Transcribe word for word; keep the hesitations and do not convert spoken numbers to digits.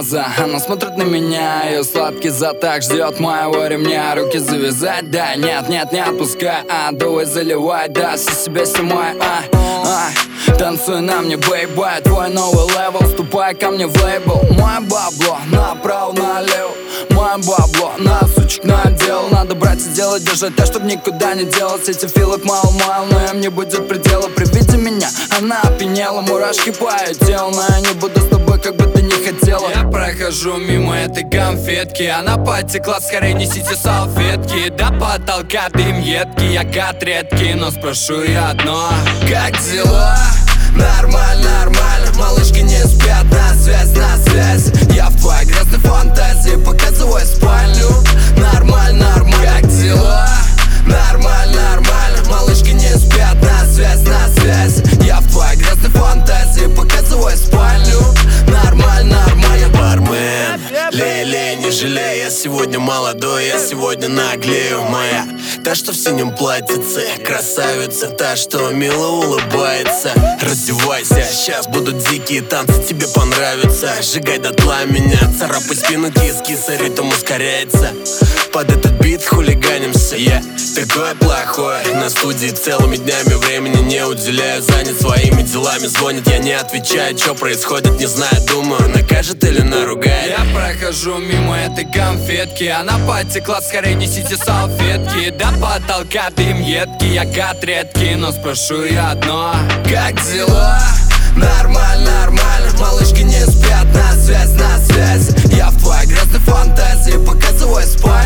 глаза, она смотрит на меня, ее сладкий зад так ждет моего ремня. Руки завязать, да, нет, нет, не отпускай, а, дуй, заливай, да, все себе снимай, а, а, танцуй на мне, бейбай, твой новый левел, вступай ко мне в лейбл. Мое бабло направо-налево, мое бабло на сучек надел. Надо брать и делать, держать так, чтоб никуда не делать. Эти филок мало-мало, но им не будет предела. При виде меня она опьянела, мурашки по ее телу, но я не буду с тобой, как бы ты не хотела. Я прохожу мимо этой конфетки, она потекла, скорее несите салфетки. До потолка дым едкий, я гад редкий, но спрошу я одно: как дела? Нормально, нормально, малышки не спят, на связь, на связь. Я в твоей грязной фантазии, показывай спальню. Нормально, нормально, как дела? Нормально, нормально, малышки не спят, на связь, на связь. Я в твоей грязной фантазии, показывай спальню. Нормально, нормально. Бармен, лей-лей, не жалей, я сегодня молодой, я сегодня наглею. Моя, та, что в синем платьице, красавица, та, что мило улыбается. Раздевайся, сейчас будут дикие танцы, тебе понравится. Сжигай дотла меня, царапай спину, кис-киса, ритм ускоряется. Под этот бит хулиганимся, я такой плохой. На студии целыми днями времени не уделяю, занят своими делами. Звонит, я не отвечаю, что происходит, не знаю, думаю, накажет или наругает. Я прохожу мимо этой конфетки, она потекла, скорее несите салфетки. До потолка дым едкий, я гад редкий, но спрошу я одно: как дела? Нормально, нормально, малышки не спят, на связь, на связь. Я в твоей грязной фантазии, показывай спать.